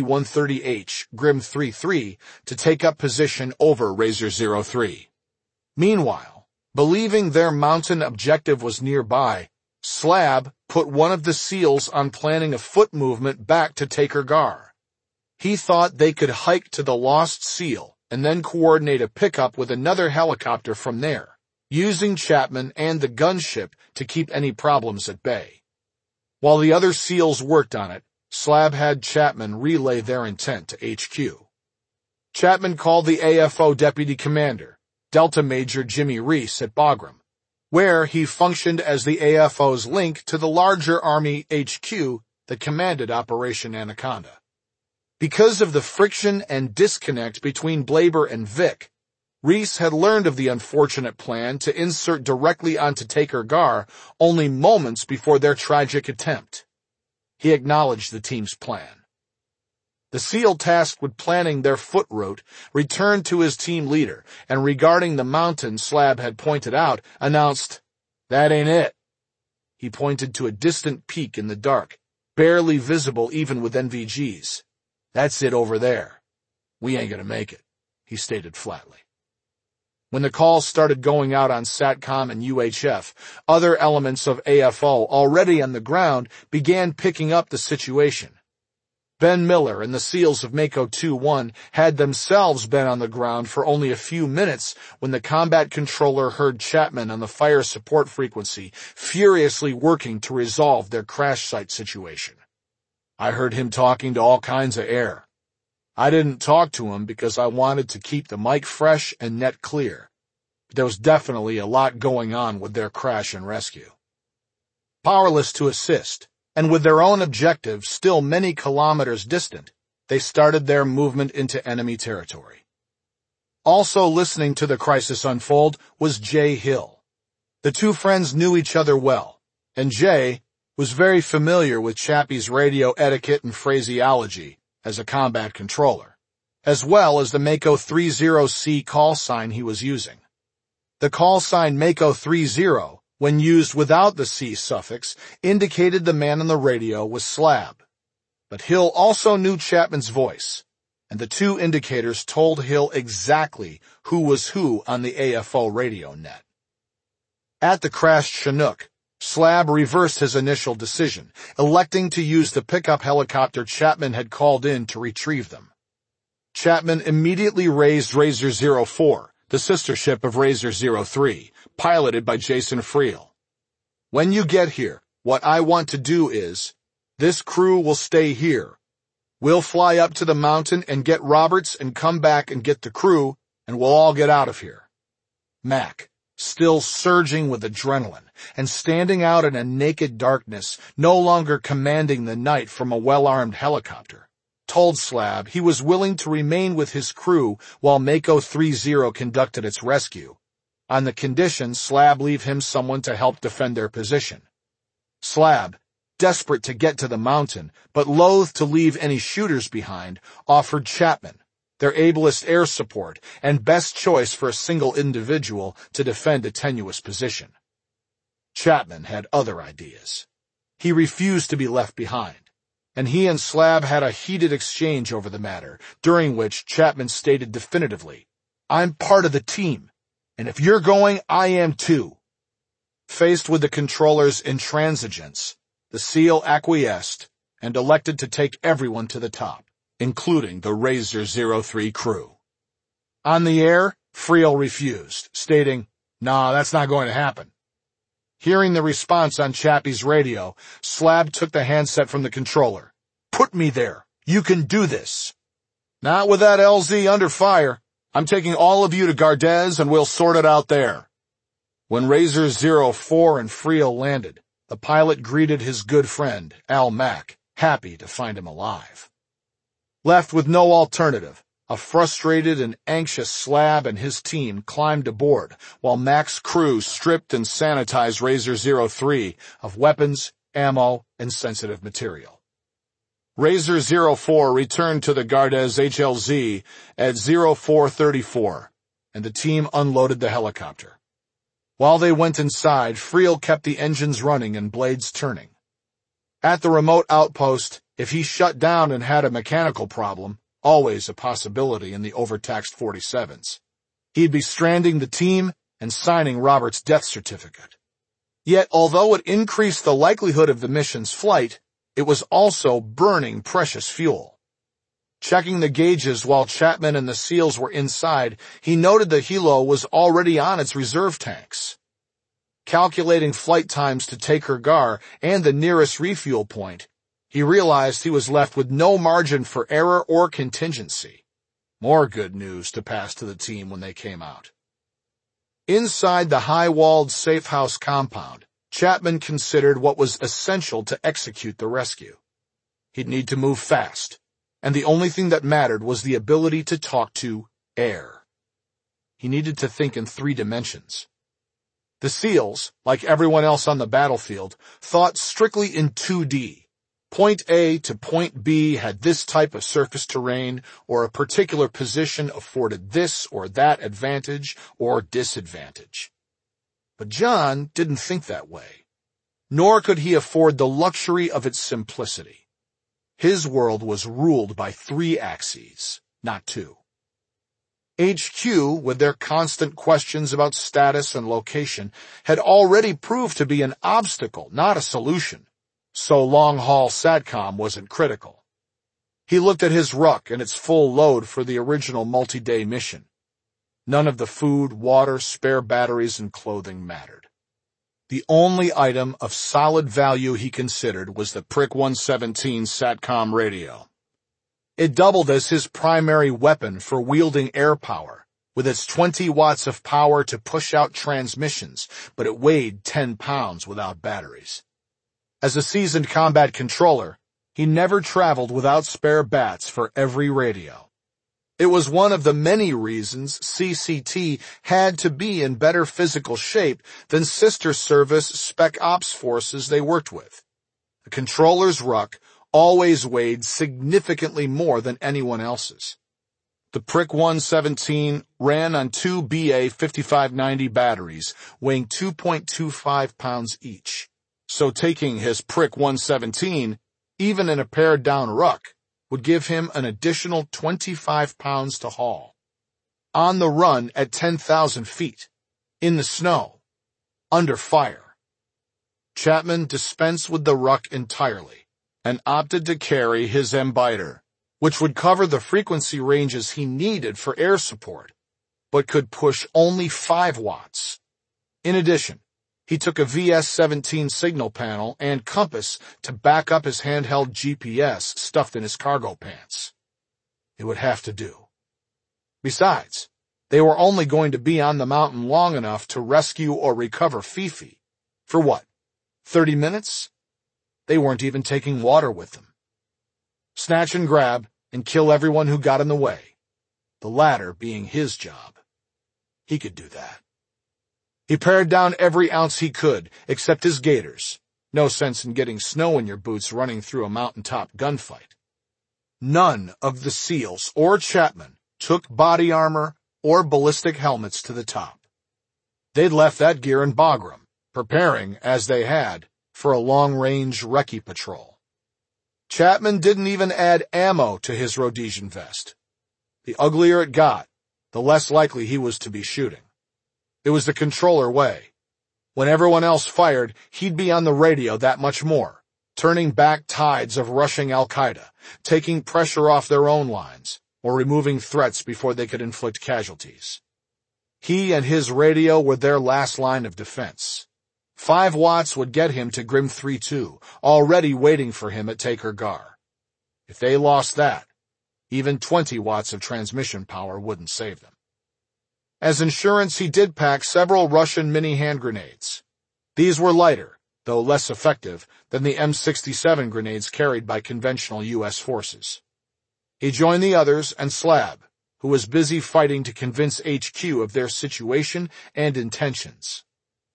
AC-130H, Grim 3-3, to take up position over Razor 03. Meanwhile, believing their mountain objective was nearby, Slab put one of the SEALs on planning a foot movement back to Taker Gar. He thought they could hike to the lost SEAL and then coordinate a pickup with another helicopter from there, using Chapman and the gunship to keep any problems at bay. While the other SEALs worked on it, Slab had Chapman relay their intent to HQ. Chapman called the AFO deputy commander, Delta Major Jimmy Reese at Bagram, where he functioned as the AFO's link to the larger Army HQ that commanded Operation Anaconda. Because of the friction and disconnect between Blaber and Vic, Reese had learned of the unfortunate plan to insert directly onto Taker Gar only moments before their tragic attempt. He acknowledged the team's plan. The SEAL tasked with planning their foot route returned to his team leader, and regarding the mountain Slab had pointed out, announced, "That ain't it." He pointed to a distant peak in the dark, barely visible even with NVGs. "That's it over there. We ain't gonna make it," he stated flatly. When the calls started going out on SATCOM and UHF, other elements of AFO already on the ground began picking up the situation. Ben Miller and the SEALs of Mako 2-1 had themselves been on the ground for only a few minutes when the combat controller heard Chapman on the fire support frequency furiously working to resolve their crash site situation. "I heard him talking to all kinds of air. I didn't talk to him because I wanted to keep the mic fresh and net clear. But there was definitely a lot going on with their crash and rescue. Powerless to assist, and with their own objective still many kilometers distant, they started their movement into enemy territory. Also listening to the crisis unfold was Jay Hill. The two friends knew each other well, and Jay was very familiar with Chappie's radio etiquette and phraseology as a combat controller, as well as the Mako 30C call sign he was using. The call sign Mako 30, when used without the C suffix, indicated the man on the radio was Slab. But Hill also knew Chapman's voice, and the two indicators told Hill exactly who was who on the AFO radio net. At the crashed Chinook, Slab reversed his initial decision, electing to use the pickup helicopter Chapman had called in to retrieve them. Chapman immediately raised Razor 04, the sister ship of Razor 03, piloted by Jason Friel. When you get here, what I want to do is, this crew will stay here. We'll fly up to the mountain and get Roberts and come back and get the crew, and we'll all get out of here. Mac, still surging with adrenaline and standing out in a naked darkness, no longer commanding the night from a well-armed helicopter, told Slab he was willing to remain with his crew while Mako 30 conducted its rescue, on the condition Slab leave him someone to help defend their position. Slab, desperate to get to the mountain, but loath to leave any shooters behind, offered Chapman, their ablest air support and best choice for a single individual to defend a tenuous position. Chapman had other ideas. He refused to be left behind, and he and Slab had a heated exchange over the matter, during which Chapman stated definitively, "I'm part of the team, and if you're going, I am too." Faced with the controller's intransigence, the SEAL acquiesced and elected to take everyone to the top, including the Razor 03 crew. On the air, Friel refused, stating, "Nah, that's not going to happen." Hearing the response on Chappie's radio, Slab took the handset from the controller. "Put me there. You can do this." "Not with that LZ under fire. I'm taking all of you to Gardez and we'll sort it out there." When Razor 04 and Friel landed, the pilot greeted his good friend, Al Mack, happy to find him alive. Left with no alternative, a frustrated and anxious Slab and his team climbed aboard, while Mack's crew stripped and sanitized Razor 03 of weapons, ammo, and sensitive material. Razor 04 returned to the Gardez HLZ at 0434, and the team unloaded the helicopter. While they went inside, Friel kept the engines running and blades turning. At the remote outpost, if he shut down and had a mechanical problem, always a possibility in the overtaxed 47s, he'd be stranding the team and signing Robert's death certificate. Yet, although it increased the likelihood of the mission's flight, it was also burning precious fuel. Checking the gauges while Chapman and the SEALs were inside, he noted the helo was already on its reserve tanks. Calculating flight times to Taker Gar and the nearest refuel point, he realized he was left with no margin for error or contingency. More good news to pass to the team when they came out. Inside the high-walled safe house compound, Chapman considered what was essential to execute the rescue. He'd need to move fast, and the only thing that mattered was the ability to talk to air. He needed to think in 3 dimensions. The SEALs, like everyone else on the battlefield, thought strictly in 2D. Point A to point B had this type of surface terrain, or a particular position afforded this or that advantage or disadvantage. But John didn't think that way, nor could he afford the luxury of its simplicity. His world was ruled by 3 axes, not 2. HQ, with their constant questions about status and location, had already proved to be an obstacle, not a solution, so long-haul SATCOM wasn't critical. He looked at his ruck and its full load for the original multi-day mission. None of the food, water, spare batteries, and clothing mattered. The only item of solid value he considered was the Prick 117 SATCOM radio. It doubled as his primary weapon for wielding air power, with its 20 watts of power to push out transmissions, but it weighed 10 pounds without batteries. As a seasoned combat controller, he never traveled without spare bats for every radio. It was one of the many reasons CCT had to be in better physical shape than sister service Spec Ops forces they worked with. The controller's ruck always weighed significantly more than anyone else's. The Prick 117 ran on two BA 5590 batteries, weighing 2.25 pounds each. So taking his Prick 117, even in a pared-down ruck, would give him an additional 25 pounds to haul. On the run at 10,000 feet, in the snow, under fire. Chapman dispensed with the ruck entirely and opted to carry his M-Biter, which would cover the frequency ranges he needed for air support, but could push only 5 watts. In addition, he took a VS-17 signal panel and compass to back up his handheld GPS stuffed in his cargo pants. It would have to do. Besides, they were only going to be on the mountain long enough to rescue or recover Fifi. For what, 30 minutes? They weren't even taking water with them. Snatch and grab and kill everyone who got in the way, the latter being his job. He could do that. He pared down every ounce he could, except his gaiters. No sense in getting snow in your boots running through a mountaintop gunfight. None of the SEALs or Chapman took body armor or ballistic helmets to the top. They'd left that gear in Bagram, preparing, as they had, for a long-range recce patrol. Chapman didn't even add ammo to his Rhodesian vest. The uglier it got, the less likely he was to be shooting. It was the controller way. When everyone else fired, he'd be on the radio that much more, turning back tides of rushing Al-Qaeda, taking pressure off their own lines, or removing threats before they could inflict casualties. He and his radio were their last line of defense. 5 watts would get him to Grim 3-2, already waiting for him at Taker Gar. If they lost that, even 20 watts of transmission power wouldn't save them. As insurance, he did pack several Russian mini-hand grenades. These were lighter, though less effective, than the M67 grenades carried by conventional U.S. forces. He joined the others and Slab, who was busy fighting to convince HQ of their situation and intentions.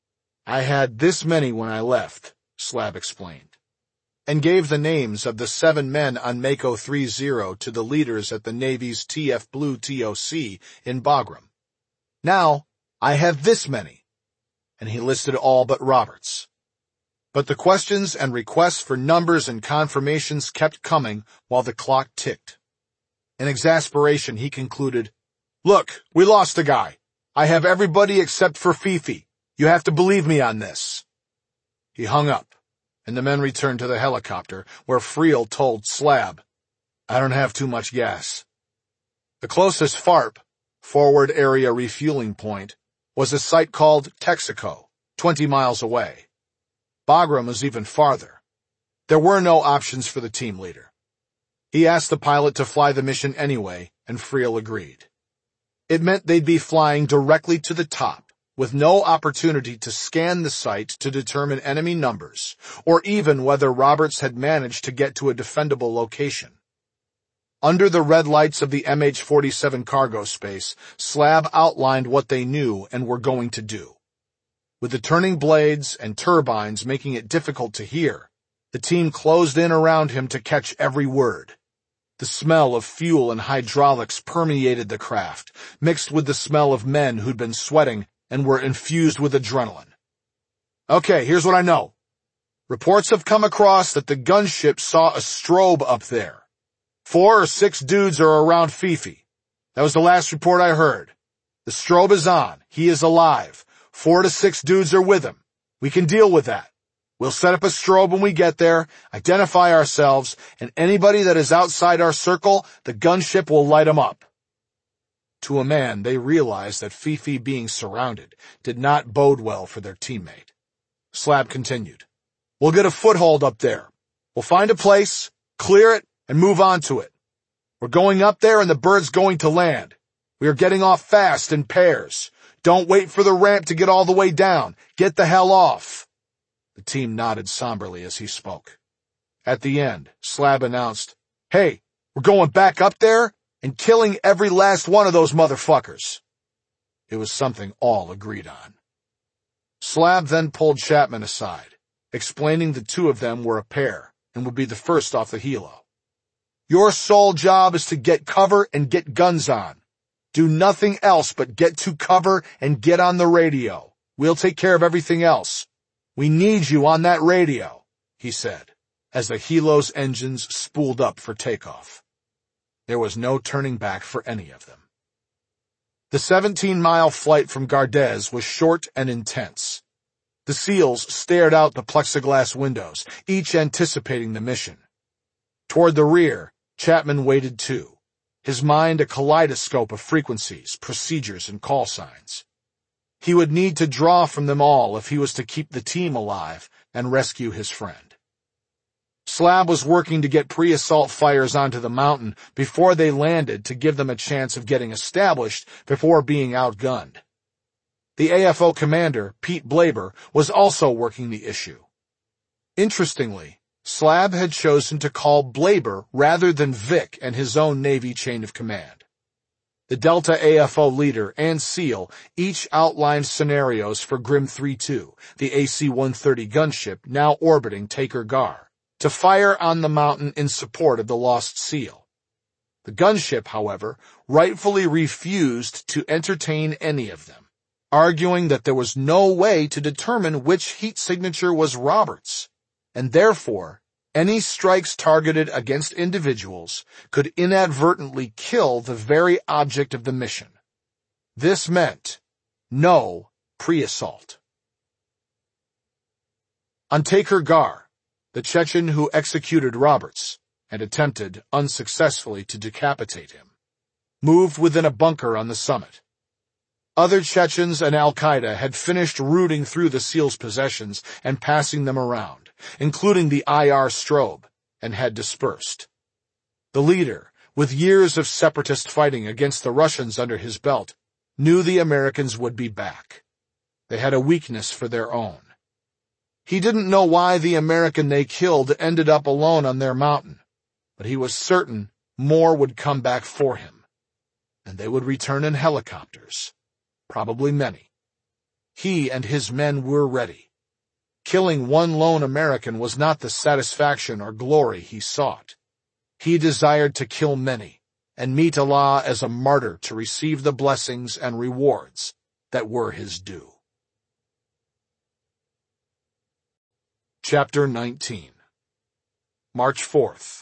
I had this many when I left, Slab explained, and gave the names of the 7 men on Mako 30 to the leaders at the Navy's TF Blue TOC in Bagram. Now, I have this many, and he listed all but Roberts. But the questions and requests for numbers and confirmations kept coming while the clock ticked. In exasperation, he concluded, "Look, we lost a guy. I have everybody except for Fifi. You have to believe me on this." He hung up, and the men returned to the helicopter, where Friel told Slab, "I don't have too much gas." The closest FARP, Forward Area Refueling Point, was a site called Texaco, 20 miles away. Bagram was even farther. There were no options for the team leader. He asked the pilot to fly the mission anyway, and Friel agreed. It meant they'd be flying directly to the top, with no opportunity to scan the site to determine enemy numbers, or even whether Roberts had managed to get to a defendable location. Under the red lights of the MH-47 cargo space, Slab outlined what they knew and were going to do. With the turning blades and turbines making it difficult to hear, the team closed in around him to catch every word. The smell of fuel and hydraulics permeated the craft, mixed with the smell of men who'd been sweating and were infused with adrenaline. "Okay, here's what I know. Reports have come across that the gunship saw a strobe up there. 4 or 6 dudes are around Fifi. That was the last report I heard. The strobe is on. He is alive. 4 to 6 dudes are with him. We can deal with that. We'll set up a strobe when we get there, identify ourselves, and anybody that is outside our circle, the gunship will light them up." To a man, they realized that Fifi being surrounded did not bode well for their teammate. Slab continued, "We'll get a foothold up there. We'll find a place, clear it, and move on to it. We're going up there and the bird's going to land. We are getting off fast in pairs. Don't wait for the ramp to get all the way down. Get the hell off." The team nodded somberly as he spoke. At the end, Slab announced, "Hey, we're going back up there and killing every last one of those motherfuckers." It was something all agreed on. Slab then pulled Chapman aside, explaining the two of them were a pair and would be the first off the helo. "Your sole job is to get cover and get guns on. Do nothing else but get to cover and get on the radio. We'll take care of everything else. We need you on that radio," he said, as the helo's engines spooled up for takeoff. There was no turning back for any of them. The 17-mile flight from Gardez was short and intense. The SEALs stared out the plexiglass windows, each anticipating the mission. Toward the rear, Chapman waited too, his mind a kaleidoscope of frequencies, procedures, and call signs. He would need to draw from them all if he was to keep the team alive and rescue his friend. Slab was working to get pre-assault fires onto the mountain before they landed to give them a chance of getting established before being outgunned. The AFO commander, Pete Blaber, was also working the issue. Interestingly, Slab had chosen to call Blaber rather than Vic and his own Navy chain of command. The Delta AFO leader and SEAL each outlined scenarios for Grim 3-2, the AC-130 gunship now orbiting Taker Gar, to fire on the mountain in support of the lost SEAL. The gunship, however, rightfully refused to entertain any of them, arguing that there was no way to determine which heat signature was Roberts, and therefore any strikes targeted against individuals could inadvertently kill the very object of the mission. This meant no pre-assault. On Taker Gar, the Chechen who executed Roberts and attempted unsuccessfully to decapitate him moved within a bunker on the summit. Other Chechens and Al-Qaeda had finished rooting through the SEALs' possessions and passing them around, including the IR strobe, and had dispersed. The leader, with years of separatist fighting against the Russians under his belt, knew the Americans would be back. They had a weakness for their own. He didn't know why the American they killed ended up alone on their mountain, but he was certain more would come back for him, and they would return in helicopters, probably many. He and his men were ready. Killing one lone American was not the satisfaction or glory he sought. He desired to kill many and meet Allah as a martyr to receive the blessings and rewards that were his due. Chapter 19. March 4th,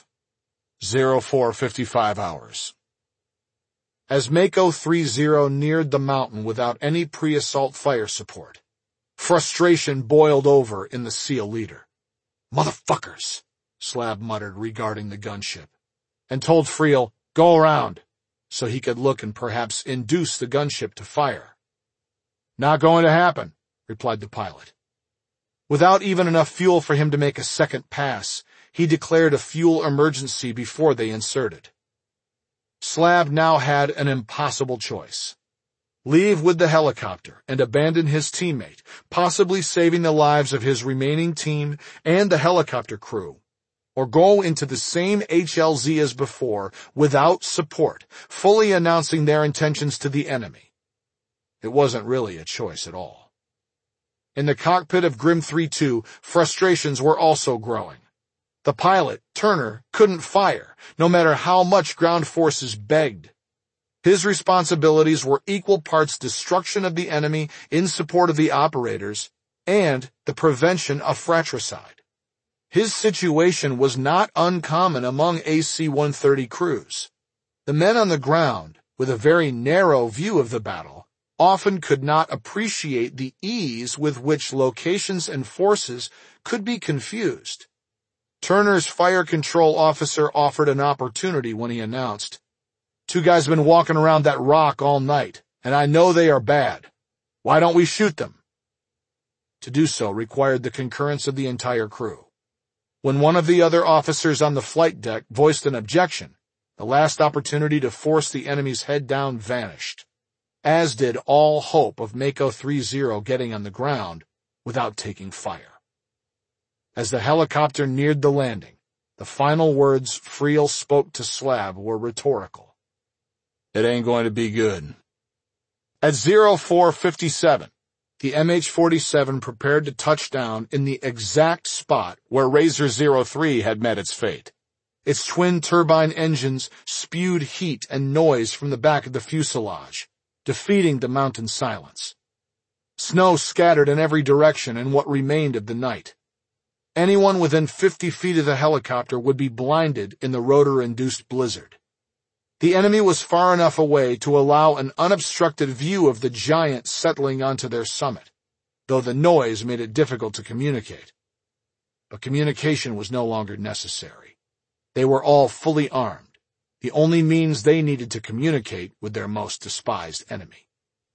04:55 hours. As Mako 30 neared the mountain without any pre-assault fire support, frustration boiled over in the SEAL leader. "Motherfuckers," Slab muttered regarding the gunship, and told Friel, "Go around," so he could look and perhaps induce the gunship to fire. "Not going to happen," replied the pilot. Without even enough fuel for him to make a second pass, he declared a fuel emergency before they inserted. Slab now had an impossible choice. Leave with the helicopter and abandon his teammate, possibly saving the lives of his remaining team and the helicopter crew, or go into the same HLZ as before without support, fully announcing their intentions to the enemy. It wasn't really a choice at all. In the cockpit of Grim 3-2, frustrations were also growing. The pilot, Turner, couldn't fire, no matter how much ground forces begged. His responsibilities were equal parts destruction of the enemy in support of the operators and the prevention of fratricide. His situation was not uncommon among AC-130 crews. The men on the ground, with a very narrow view of the battle, often could not appreciate the ease with which locations and forces could be confused. Turner's fire control officer offered an opportunity when he announced, "Two guys have been walking around that rock all night, and I know they are bad. Why don't we shoot them?" To do so required the concurrence of the entire crew. When one of the other officers on the flight deck voiced an objection, The last opportunity to force the enemy's head down vanished, as did all hope of Mako 30 getting on the ground without taking fire. As the helicopter neared the landing, the final words Friel spoke to Slab were rhetorical. "It ain't going to be good." At 04:57, the MH-47 prepared to touch down in the exact spot where Razor 03 had met its fate. Its twin turbine engines spewed heat and noise from the back of the fuselage, defeating the mountain silence. Snow scattered in every direction in what remained of the night. Anyone within 50 feet of the helicopter would be blinded in the rotor-induced blizzard. The enemy was far enough away to allow an unobstructed view of the giant settling onto their summit, though the noise made it difficult to communicate. But communication was no longer necessary. They were all fully armed, the only means they needed to communicate with their most despised enemy.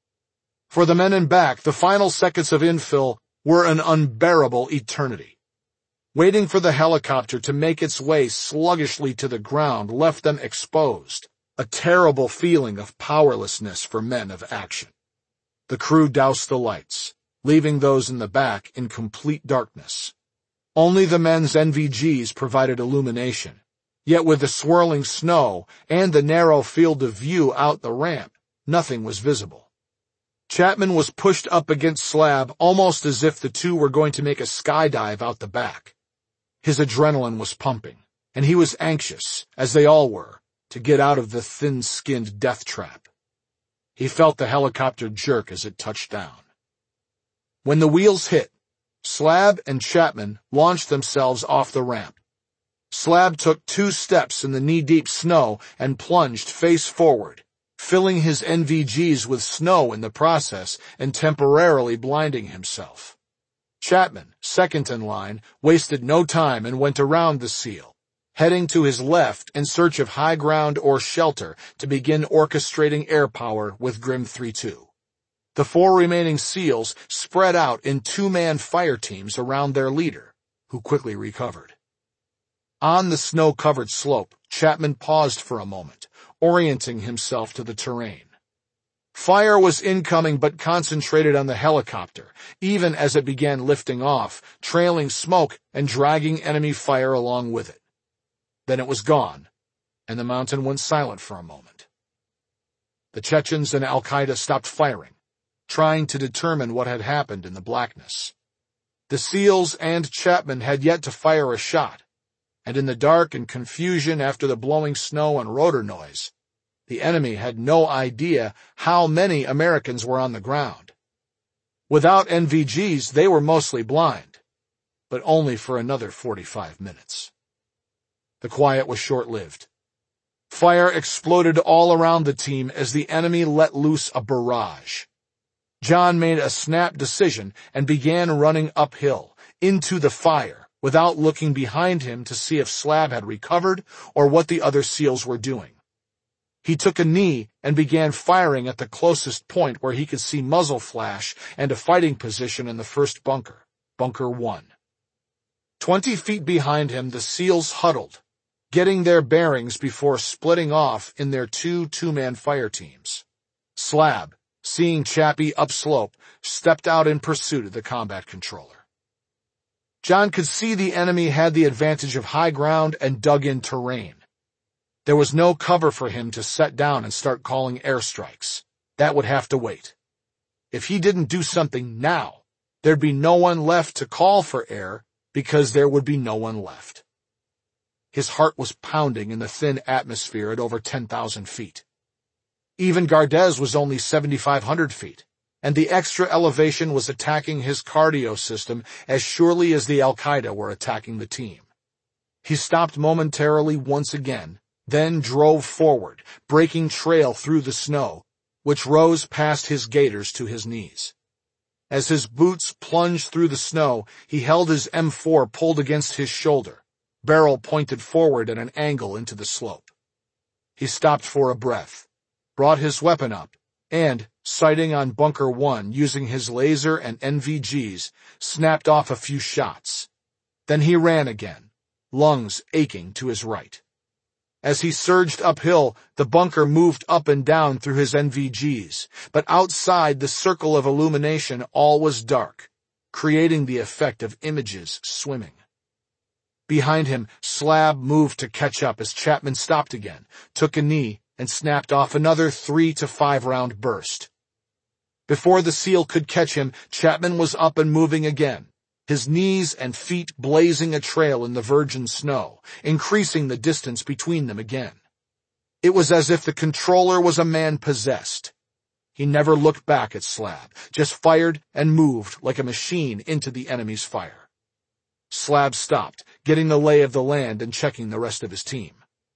For the men in back, the final seconds of infill were an unbearable eternity. Waiting for the helicopter to make its way sluggishly to the ground left them exposed, a terrible feeling of powerlessness for men of action. The crew doused the lights, leaving those in the back in complete darkness. Only the men's NVGs provided illumination, yet with the swirling snow and the narrow field of view out the ramp, nothing was visible. Chapman was pushed up against Slab almost as if the two were going to make a skydive out the back. His adrenaline was pumping, and he was anxious, as they all were, to get out of the thin-skinned death trap. He felt the helicopter jerk as it touched down. When the wheels hit, Slab and Chapman launched themselves off the ramp. Slab took 2 steps in the knee-deep snow and plunged face forward, filling his NVGs with snow in the process and temporarily blinding himself. Chapman, second in line, wasted no time and went around the SEAL, heading to his left in search of high ground or shelter to begin orchestrating air power with Grim 3-2. The 4 remaining SEALs spread out in 2-man fire teams around their leader, who quickly recovered. On the snow-covered slope, Chapman paused for a moment, orienting himself to the terrain. Fire was incoming but concentrated on the helicopter, even as it began lifting off, trailing smoke and dragging enemy fire along with it. Then it was gone, and the mountain went silent for a moment. The Chechens and Al-Qaeda stopped firing, trying to determine what had happened in the blackness. The SEALs and Chapman had yet to fire a shot, and in the dark and confusion after the blowing snow and rotor noise, the enemy had no idea how many Americans were on the ground. Without NVGs, they were mostly blind, but only for another 45 minutes. The quiet was short-lived. Fire exploded all around the team as the enemy let loose a barrage. John made a snap decision and began running uphill, into the fire, without looking behind him to see if Slab had recovered or what the other SEALs were doing. He took a knee and began firing at the closest point where he could see muzzle flash and a fighting position in the first bunker, Bunker 1. 20 feet behind him, the SEALs huddled, getting their bearings before splitting off in their 2-man fire teams. Slab, seeing Chappie upslope, stepped out in pursuit of the combat controller. John could see the enemy had the advantage of high ground and dug-in terrain. There was no cover for him to set down and start calling airstrikes. That would have to wait. If he didn't do something now, there'd be no one left to call for air because there would be no one left. His heart was pounding in the thin atmosphere at over 10,000 feet. Even Gardez was only 7,500 feet, and the extra elevation was attacking his cardio system as surely as the Al-Qaeda were attacking the team. He stopped momentarily once again, then drove forward, breaking trail through the snow, which rose past his gaiters to his knees. As his boots plunged through the snow, he held his M4 pulled against his shoulder, barrel pointed forward at an angle into the slope. He stopped for a breath, brought his weapon up, and, sighting on Bunker 1 using his laser and NVGs, snapped off a few shots. Then he ran again, lungs aching to his right. As he surged uphill, the bunker moved up and down through his NVGs, but outside the circle of illumination all was dark, creating the effect of images swimming. Behind him, Slab moved to catch up as Chapman stopped again, took a knee, and snapped off another 3 to 5 round burst. Before the SEAL could catch him, Chapman was up and moving again, his knees and feet blazing a trail in the virgin snow, increasing the distance between them again. It was as if the controller was a man possessed. He never looked back at Slab, just fired and moved like a machine into the enemy's fire. Slab stopped, getting the lay of the land and checking the rest of his team.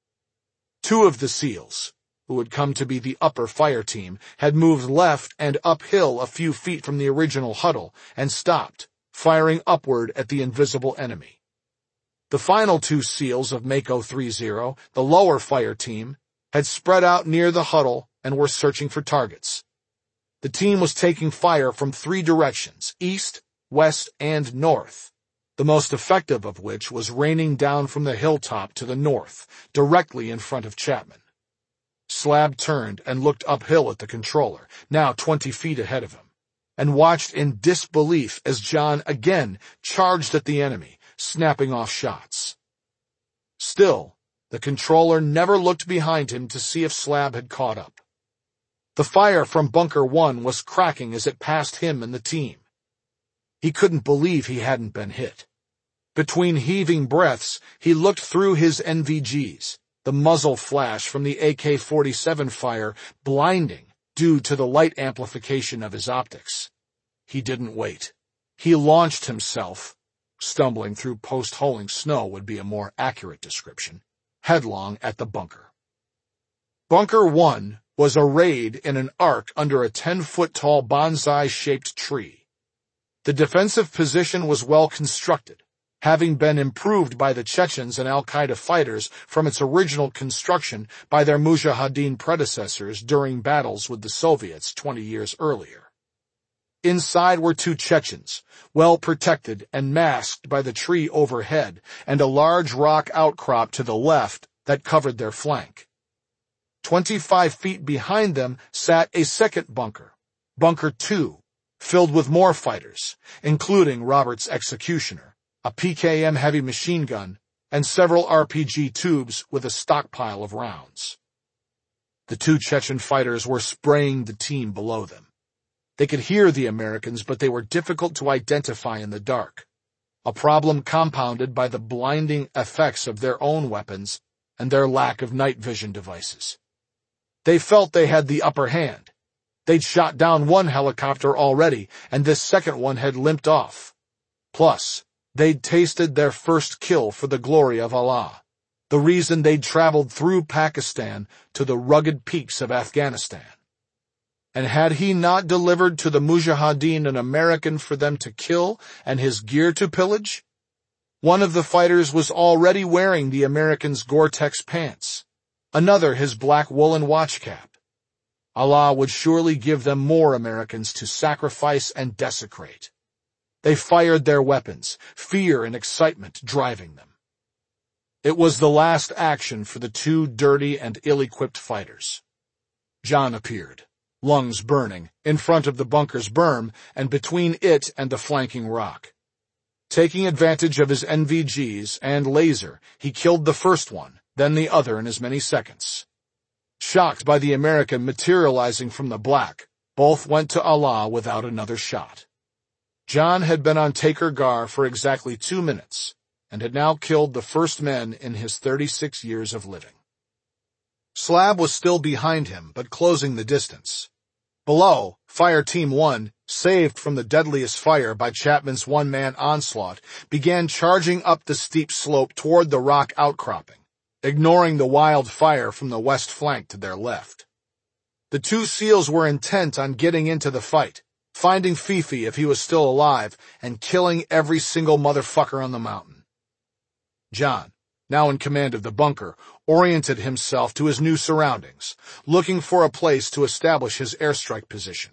2 of the SEALs, who had come to be the upper fire team, had moved left and uphill a few feet from the original huddle and stopped, firing upward at the invisible enemy. The final 2 SEALs of Mako 30, the lower fire team, had spread out near the huddle and were searching for targets. The team was taking fire from 3 directions, east, west, and north, the most effective of which was raining down from the hilltop to the north, directly in front of Chapman. Slab turned and looked uphill at the controller, now 20 feet ahead of him, and watched in disbelief as John again charged at the enemy, snapping off shots. Still, the controller never looked behind him to see if Slab had caught up. The fire from Bunker 1 was cracking as it passed him and the team. He couldn't believe he hadn't been hit. Between heaving breaths, he looked through his NVGs, the muzzle flash from the AK-47 fire blinding due to the light amplification of his optics. He didn't wait. He launched himself, stumbling through post-holing snow would be a more accurate description, headlong at the bunker. Bunker 1 was arrayed in an arc under a 10-foot-tall bonsai-shaped tree. The defensive position was well constructed, having been improved by the Chechens and Al-Qaeda fighters from its original construction by their Mujahideen predecessors during battles with the Soviets 20 years earlier. Inside were 2 Chechens, well protected and masked by the tree overhead and a large rock outcrop to the left that covered their flank. 25 feet behind them sat a second bunker, Bunker 2, filled with more fighters, including Robert's executioner, a PKM heavy machine gun, and several RPG tubes with a stockpile of rounds. The 2 Chechen fighters were spraying the team below them. They could hear the Americans, but they were difficult to identify in the dark, a problem compounded by the blinding effects of their own weapons and their lack of night vision devices. They felt they had the upper hand. They'd shot down 1 helicopter already, and this second one had limped off. Plus, they'd tasted their first kill for the glory of Allah, the reason they'd traveled through Pakistan to the rugged peaks of Afghanistan. And had he not delivered to the Mujahideen an American for them to kill and his gear to pillage? One of the fighters was already wearing the American's Gore-Tex pants, another his black woolen watch cap. Allah would surely give them more Americans to sacrifice and desecrate. They fired their weapons, fear and excitement driving them. It was the last action for the 2 dirty and ill-equipped fighters. John appeared, lungs burning, in front of the bunker's berm and between it and the flanking rock. Taking advantage of his NVGs and laser, he killed the first one, then the other in as many seconds. Shocked by the American materializing from the black, both went to Allah without another shot. John had been on Taker Gar for exactly 2 minutes, and had now killed the first men in his 36 years of living. Slab was still behind him, but closing the distance. Below, Fire Team 1, saved from the deadliest fire by Chapman's one-man onslaught, began charging up the steep slope toward the rock outcropping, ignoring the wild fire from the west flank to their left. The 2 SEALs were intent on getting into the fight, finding Fifi if he was still alive, and killing every single motherfucker on the mountain. John, now in command of the bunker, oriented himself to his new surroundings, looking for a place to establish his airstrike position.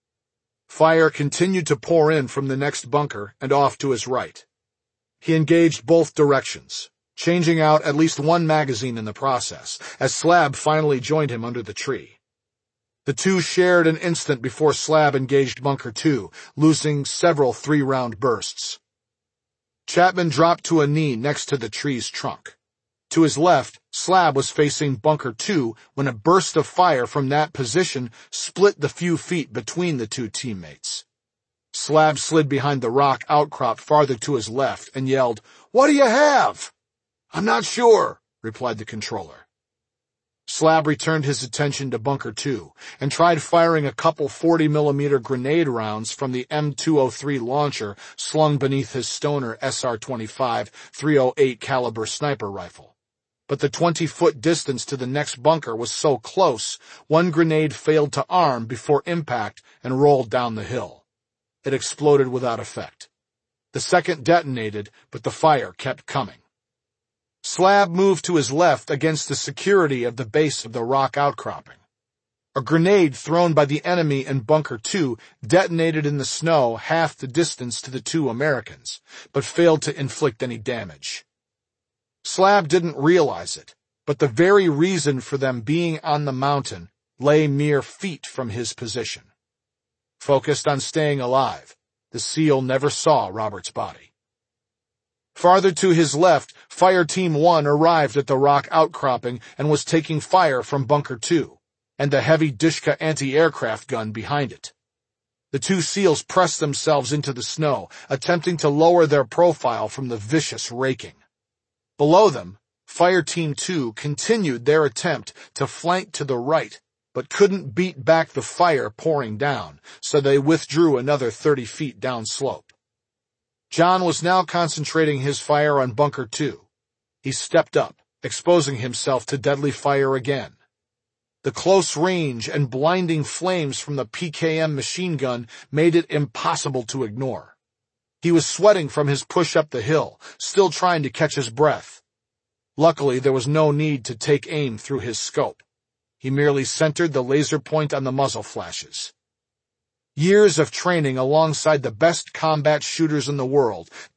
Fire continued to pour in from the next bunker and off to his right. He engaged both directions, changing out at least one magazine in the process, as Slab finally joined him under the tree. The two shared an instant before Slab engaged Bunker 2, losing several 3-round bursts. Chapman dropped to a knee next to the tree's trunk. To his left, Slab was facing Bunker 2 when a burst of fire from that position split the few feet between the two teammates. Slab slid behind the rock outcrop farther to his left and yelled, "What do you have?" "I'm not sure," replied the controller. Slab returned his attention to Bunker 2 and tried firing a couple 40mm grenade rounds from the M203 launcher slung beneath his Stoner SR-25 .308 caliber sniper rifle. But the 20-foot distance to the next bunker was so close, one grenade failed to arm before impact and rolled down the hill. It exploded without effect. The second detonated, but the fire kept coming. Slab moved to his left against the security of the base of the rock outcropping. A grenade thrown by the enemy in Bunker 2 detonated in the snow half the distance to the two Americans, but failed to inflict any damage. Slab didn't realize it, but the very reason for them being on the mountain lay mere feet from his position. Focused on staying alive, the SEAL never saw Robert's body. Farther to his left, Fire Team 1 arrived at the rock outcropping and was taking fire from Bunker 2, and the heavy Dishka anti-aircraft gun behind it. The two SEALs pressed themselves into the snow, attempting to lower their profile from the vicious raking. Below them, Fire Team 2 continued their attempt to flank to the right, but couldn't beat back the fire pouring down, so they withdrew another 30 feet downslope. John was now concentrating his fire on Bunker 2. He stepped up, exposing himself to deadly fire again. The close range and blinding flames from the PKM machine gun made it impossible to ignore. He was sweating from his push up the hill, still trying to catch his breath. Luckily, there was no need to take aim through his scope. He merely centered the laser point on the muzzle flashes. Years of training alongside the best combat shooters in the world